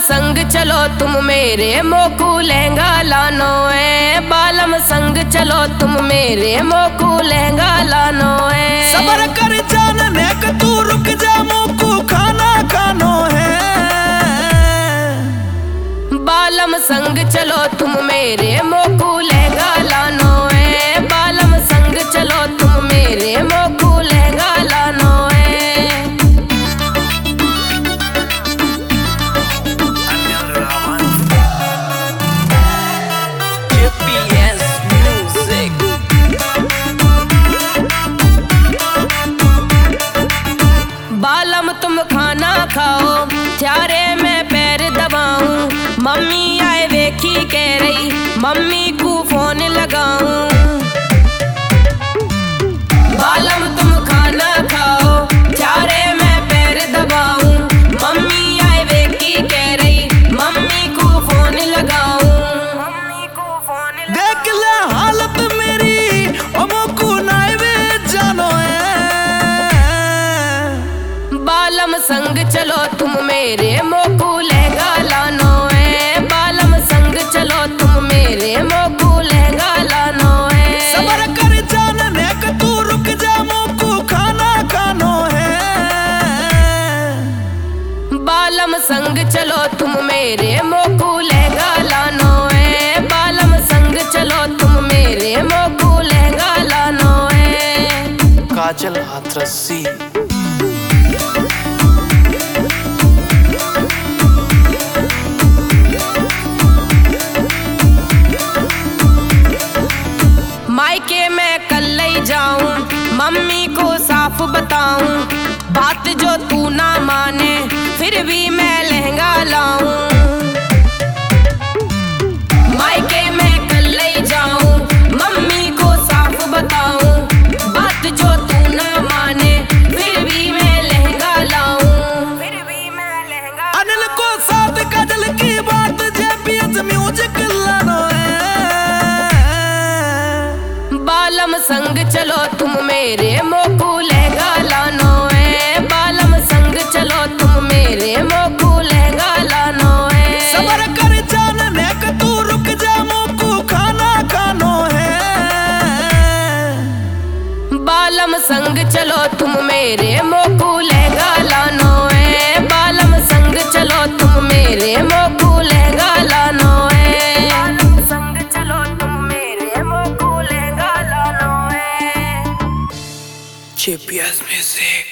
संग चलो तुम मेरे मोकू लहंगा लानो है। बालम संग चलो तुम मेरे मोकू लहंगा लानो है। सबर कर जान नेक तू रुक जा मोकू खाना खानो है। बालम संग चलो तुम मेरे मोकू लहंगा लानो है। बालम संग चलो तुम मेरे मोकू लहंगा लानो है। बालम तुम खाना खाओ थारे में पैर दबाऊं। मम्मी आए वेखी कह रही मम्मी को फोन लगाऊं। बालम तुम खाना खाओ थारे में पैर दबाऊं। मम्मी आए वेखी कह रही मम्मी को फोन लगाऊं। मम्मी को फोन देख ले हालत मेरी ओ मोकू नाइवे जानो है। बालम संग चलो तुम मेरे मोकू लहंगा लानो है। बालम संग चलो तुम मेरे मोकू लहंगा लानो है। सबर कर जान नेक तू रुक जा मोकू खाना खानो है। बालम संग चलो तुम मेरे मोकू लहंगा लानो है। बालम संग चलो तुम मेरे मोकू लहंगा लानो है। काजल हाथरसी मायके मैं कल ले जाऊं मम्मी को साफ बताऊं। बात जो तू ना माने फिर भी मैं लहंगा लाऊं। मायके मैं कल ले जाऊं मम्मी को साफ बताऊं। बात जो तू ना माने फिर भी मैं लहंगा लाऊं। फिर भी मैं लहंगा अनिल को साथ काजल की बात जेपीएस म्यूजिक लानो है। बालम संग चलो तुम मेरे मोकू लहंगा लानो है। बालम संग चलो तुम मेरे मोकू लहंगा लानो है। सबर कर जान नेक तू रुक जा मोकू खाना खानो है। बालम संग चलो तुम मेरे मोकू लहंगा लानो है। बालम संग चलो तुम मेरे मोकू लहंगा लानो है। बालम संग चलो तुम मेरे मोकू लहंगा लानो है। JPS music.